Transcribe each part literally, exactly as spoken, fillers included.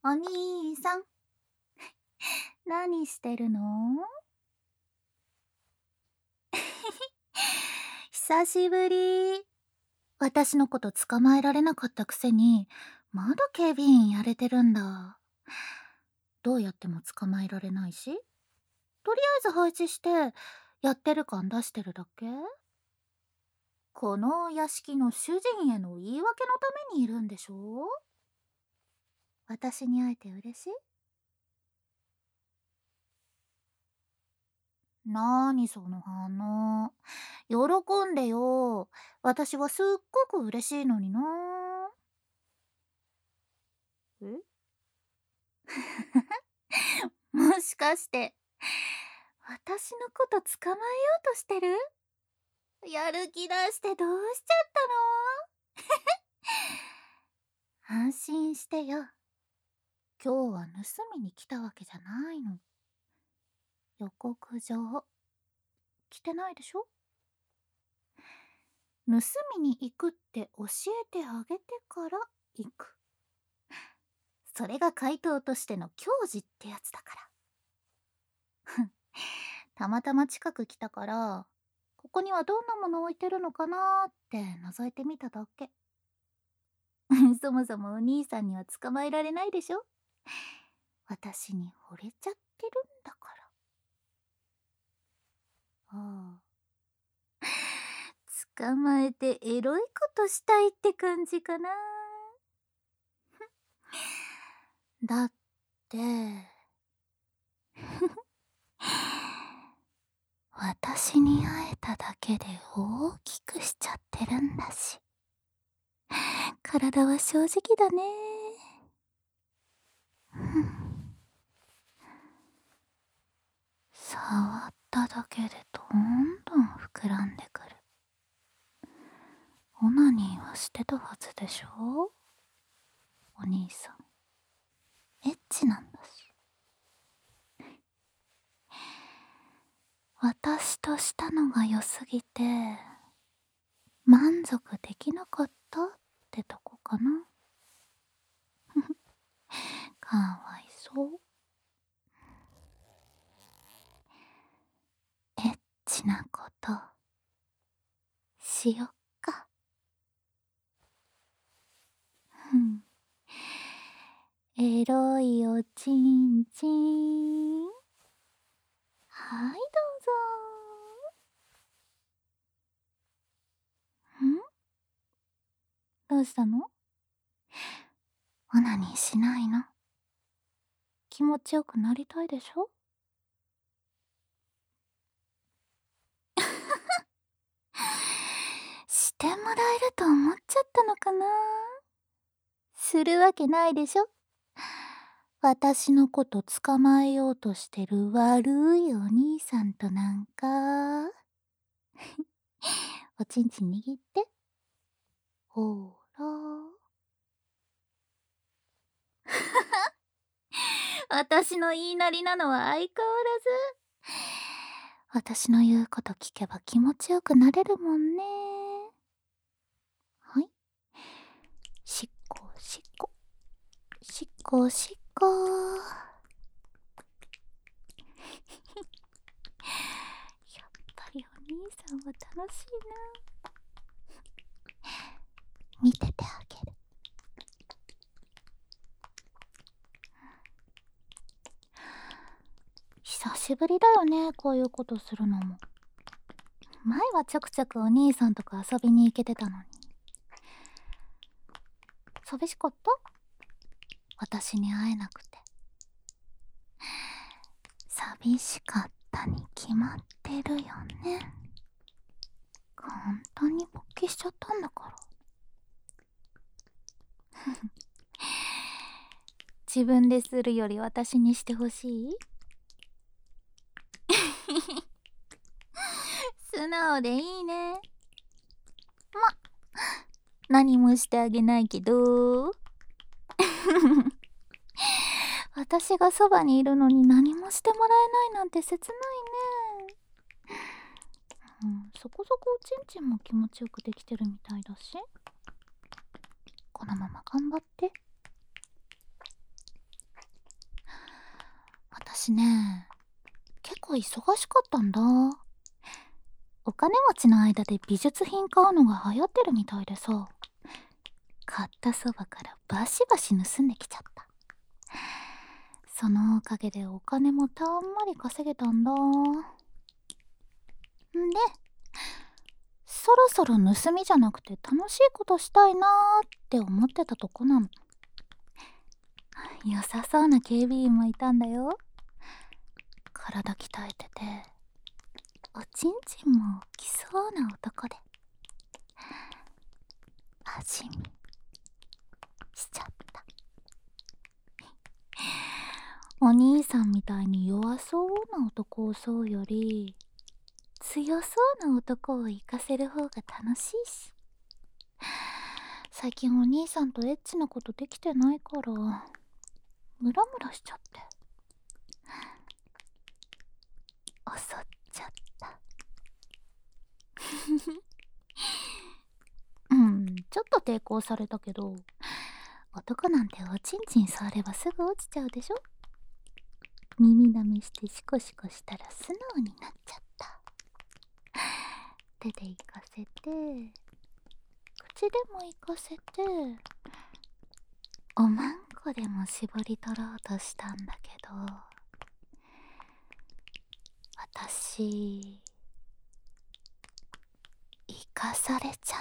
お兄さん、何してるの？久しぶり。私のこと捕まえられなかったくせに、まだ警備員やれてるんだ。どうやっても捕まえられないし、とりあえず配置して、やってる感出してるだけ？この屋敷の主人への言い訳のためにいるんでしょ？私に会えて嬉しい？なーにその反応。喜んでよ。私はすっごく嬉しいのにな。えもしかして、私のこと捕まえようとしてる？やる気出してどうしちゃったの？安心してよ。今日は盗みに来たわけじゃないの。予告状。来てないでしょ？盗みに行くって教えてあげてから行く。それが怪盗としての矜持ってやつだから。たまたま近く来たから、ここにはどんなもの置いてるのかなーって覗いてみただけ。そもそもお兄さんには捕まえられないでしょ？私に惚れちゃってるんだから。ああ。捕まえてエロいことしたいって感じかな。だって、私に会えただけで大きくしちゃってるんだし。体は正直だね。触っただけでどんどん膨らんでくる。オナニーはしてたはずでしょ？お兄さんエッチなんだし。私としたのが良すぎて満足できなかったってとこかな。かわいそう。エッチなことしよっか。ふん。エロいおちんちん。はい、どうぞ。ん？どうしたの？オナニーしないの？気持ちよくなりたいでしょ？してもらえると思っちゃったのかな？するわけないでしょ？私のこと捕まえようとしてる悪いお兄さんとなんか。おちんちん握って。ほら。私の言いなりなのは相変わらず。私の言うこと聞けば気持ちよくなれるもんね。はい。しっこしっこ。しっこしっこ。やっぱりお兄さんは楽しいな。見ててあげる。久しぶりだよね、こういうことするのも。前はちょくちょくお兄さんとか遊びに行けてたのに。寂しかった？私に会えなくて。寂しかったに決まってるよね。簡単に勃起しちゃったんだから。自分でするより私にしてほしい？素直でいいね。ま、何もしてあげないけど。私がそばにいるのに何もしてもらえないなんて切ないね。うん、そこそこおちんちんも気持ちよくできてるみたいだし。このまま頑張って。 私ね、結構忙しかったんだ。お金持ちの間で美術品買うのが流行ってるみたいでさ、買ったそばからバシバシ盗んできちゃった。そのおかげでお金もたんまり稼げたんだ。んで、そろそろ盗みじゃなくて楽しいことしたいなーって思ってたとこなの。良さそうな警備員もいたんだよ。体鍛えてて、おちんちんも大きそうな男で、味見しちゃった。お兄さんみたいに弱そうな男を襲うより、強そうな男を行かせる方が楽しいし。最近お兄さんとエッチなことできてないから、ムラムラしちゃって。襲っちゃった。うん、ちょっと抵抗されたけど、男なんておちんちん触ればすぐ落ちちゃうでしょ。耳舐めしてシコシコしたら素直になっちゃった。手で行かせて、口でも行かせて、おまんこでも絞り取ろうとしたんだけど、私、生かされちゃった。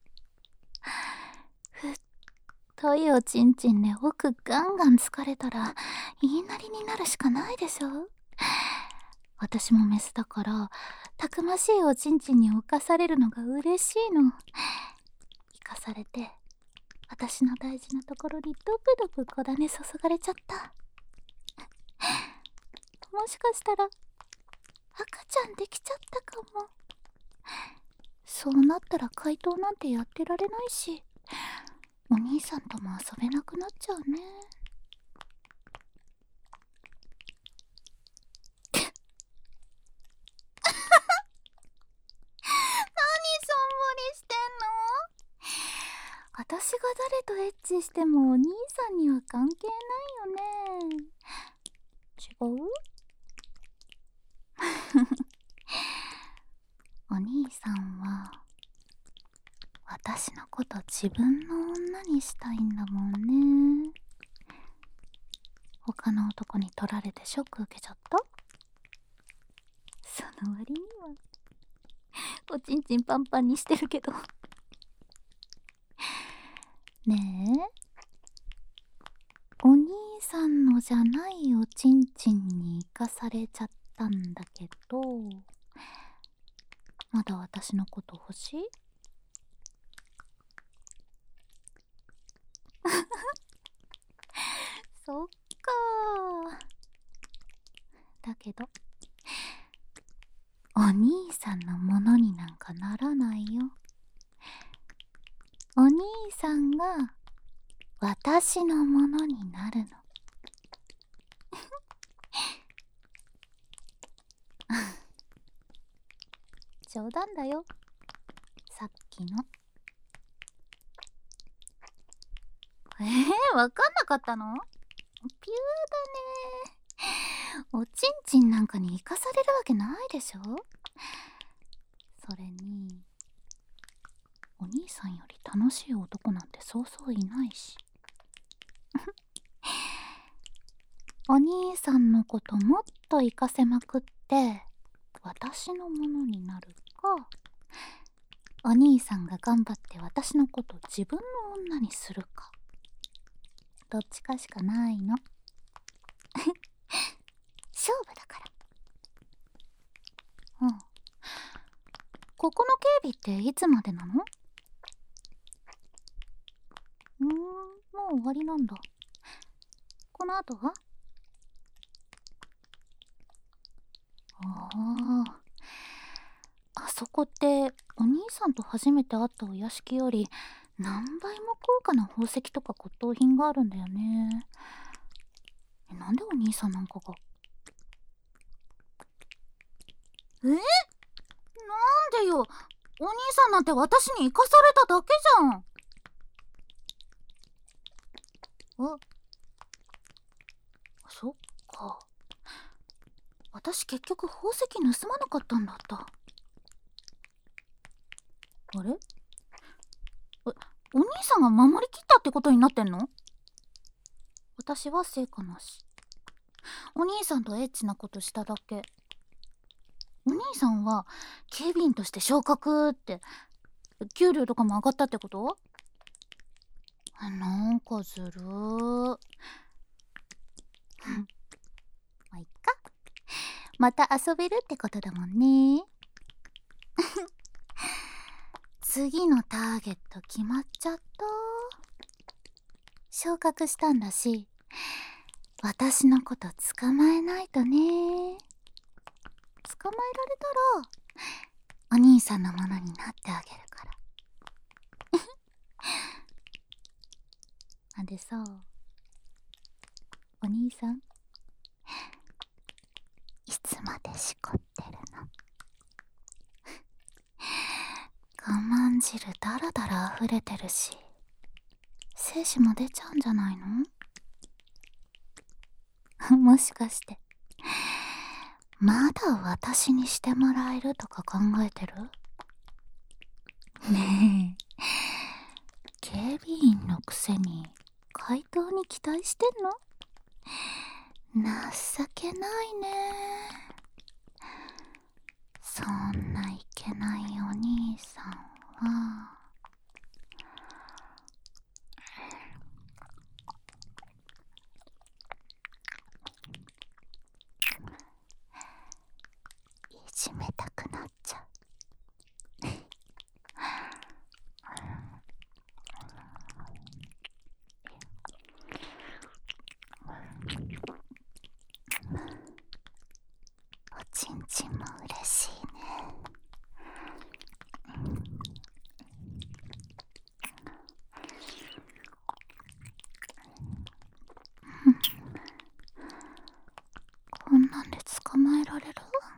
ふっといおちんちんで奥ガンガン疲れたら言いなりになるしかないでしょ。私もメスだからたくましいおちんちんに侵されるのが嬉しいの。生かされて私の大事なところにドクドク小種注がれちゃった。もしかしたら赤ちゃんできちゃったかも。そうなったら怪盗なんてやってられないし、お兄さんとも遊べなくなっちゃうね。しょんぼりしてんの？私が誰とエッチしてもお兄さんには関係ないよね。違う？お兄さんは私のこと自分の女にしたいんだもんね。他の男に取られてショック受けちゃった？その割にはおちんちんパンパンにしてるけど。ねえ、お兄さんのじゃないおちんちんに生かされちゃったんだけど、まだ私のこと欲しい？そっかー。だけどお兄さんのものになんかならないよ。お兄さんが私のものになるの。冗談だよ、さっきの。えー、わかんなかったの？ピューだね。おちんちんなんかに生かされるわけないでしょ。それにお兄さんより楽しい男なんてそうそういないし。お兄さんのこともっと活かせまくって私のものになるか、お兄さんが頑張って私のこと自分の女にするか、どっちかしかないの。勝負だから。うん。ここの警備っていつまでなの？うーん、もう終わりなんだ。この後は？ああ、あそこってお兄さんと初めて会ったお屋敷より何倍も高価な宝石とか骨董品があるんだよね。なんでお兄さんなんかが。え？なんでよ、お兄さんなんて私に生かされただけじゃん。あ、そっか。 私結局宝石盗まなかったんだった。あれ？え、お兄さんが守りきったってことになってんの？私は成果なし。お兄さんとエッチなことしただけ。お兄さんは警備員として昇格って、給料とかも上がったってこと？なんかずるー。まあ、いっか。また遊べるってことだもんね。次のターゲット決まっちゃった。昇格したんだし、私のこと捕まえないとね。捕まえられたらお兄さんのものになってあげるから。あ、でさ、お兄さんいつまでしこってるの？我慢汁だらだら溢れてるし、精子も出ちゃうんじゃないの？もしかしてまだ私にしてもらえるとか考えてる？ねえ、警備員のくせに回答に期待してんの？情けないね。そんないけないお兄さんはいじめたくなっちゃう。おちんちんも嬉しいね。こんなんで捕まえられる？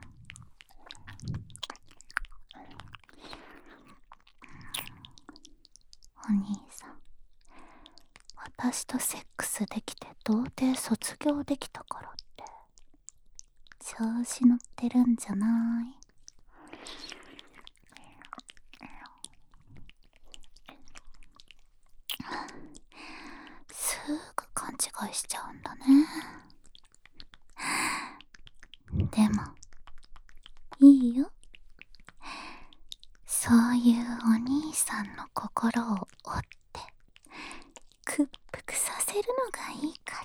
お兄さん、私とセックスできて童貞卒業できたからって調子乗ってるんじゃない？すぐ勘違いしちゃうんだね。でもいいよ、そういうお兄さんの心を折って屈服させるのがいいから。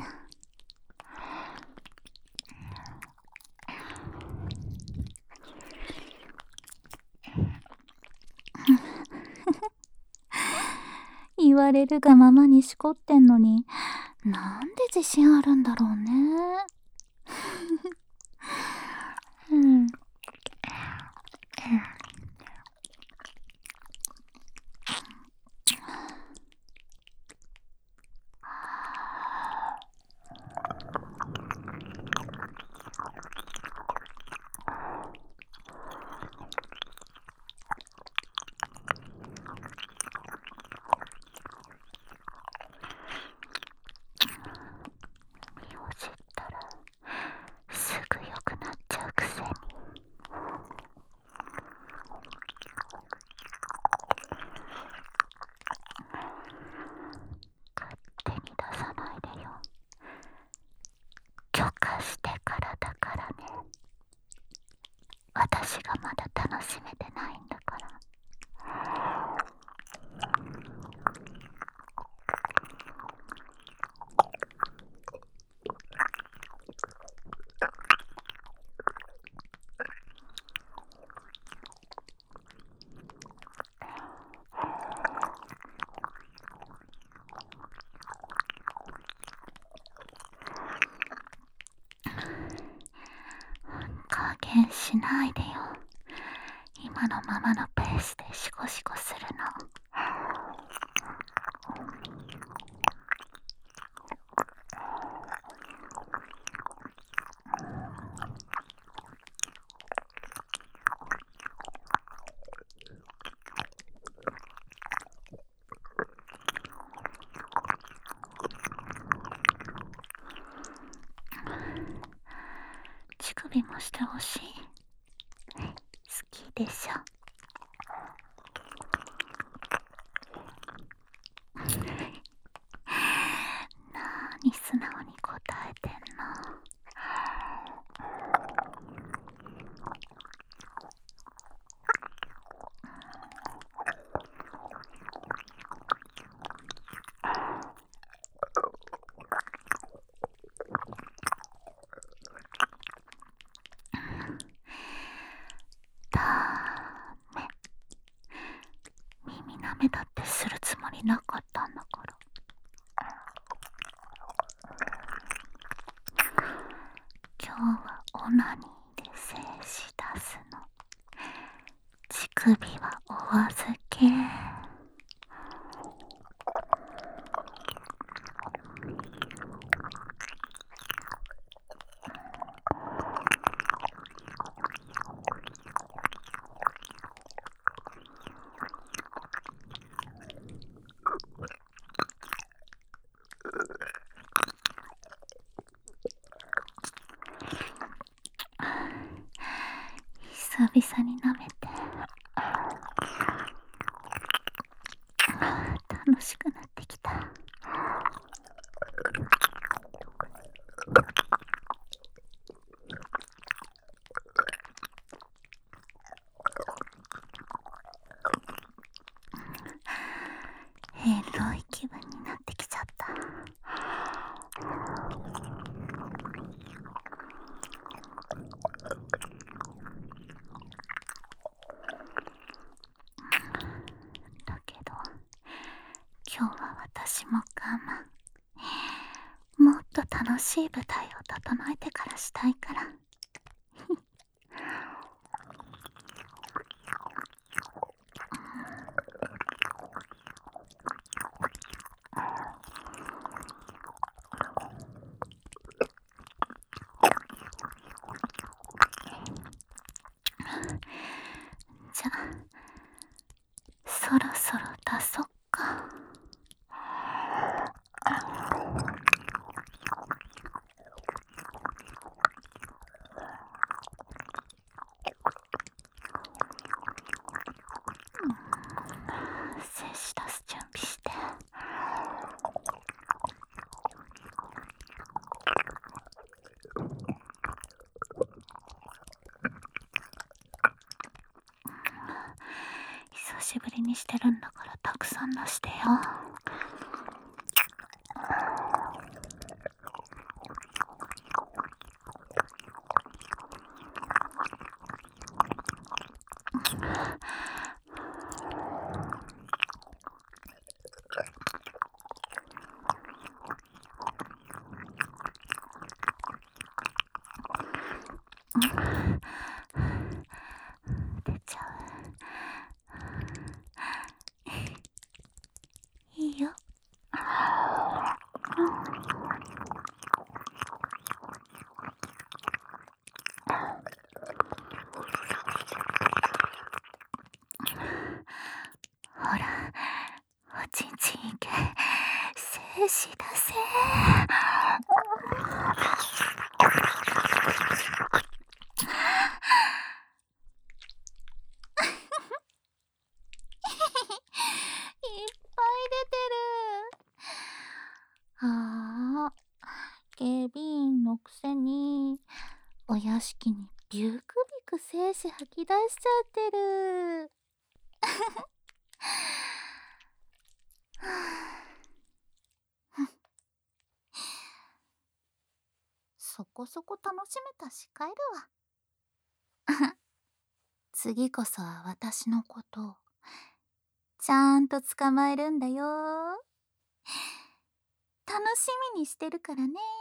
言われるがままにしこってんのに、なんで自信あるんだろうね。うん。身を知ったらすぐ良くなっちゃうくせに。勝手に出さないでよ。許可してからだからね。私がまだ楽しめてないんだから。加減しないでよ。今のままのペースでシコシコするの。乳首びもしてほしい。好きでしょ。なーに素直に答えてんの。ダメ。耳舐めだってするつもりなかったんだから。今日はオナニーで精子出すの。乳首はお預け。久々に舐めて楽しくなってきた。エロい気分になってきちゃった。だけど今日は私も我慢。もっと楽しい舞台を整えてからしたいから。じゃあそろそろ出そっか。精子出す準備して。久しぶりにしてるんだからたくさん出してよ。出ちゃう。いいよ。ほら、おちんちんいけ。精子出せ。いっぱい出てる。ああ、警備員のくせにお屋敷にビュークビク精子吐き出しちゃってる。そこそこ楽しめたし帰るわ。次こそは私のことをちゃんと捕まえるんだよ。楽しみにしてるからね。